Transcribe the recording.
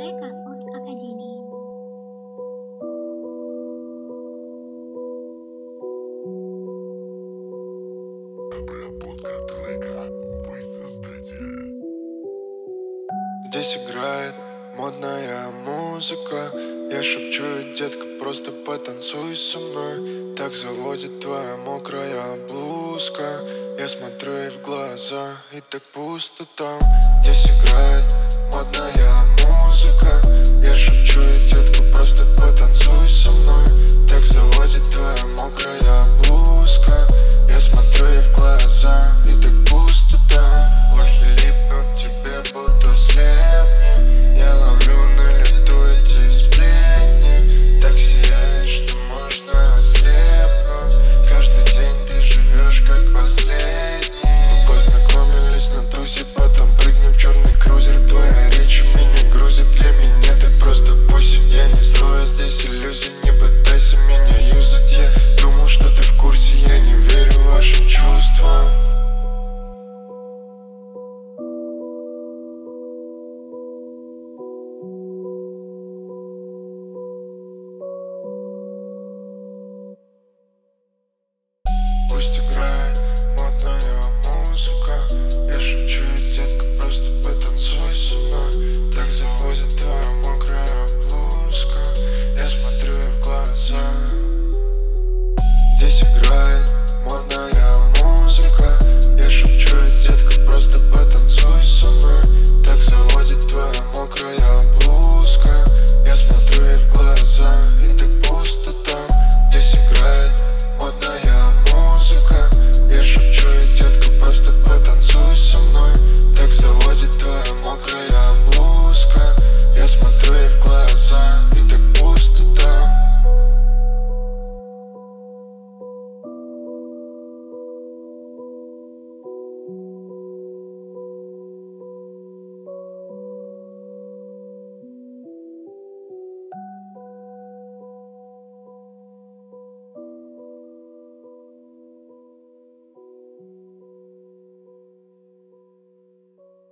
трека от Академии. Обработка трека. Вы создатель. Здесь играет модная музыка. Я шепчу, детка, просто потанцуй со мной. Так заводит твоя мокрая блузка. Я смотрю ей в глаза, и так пусто там. Здесь играет модная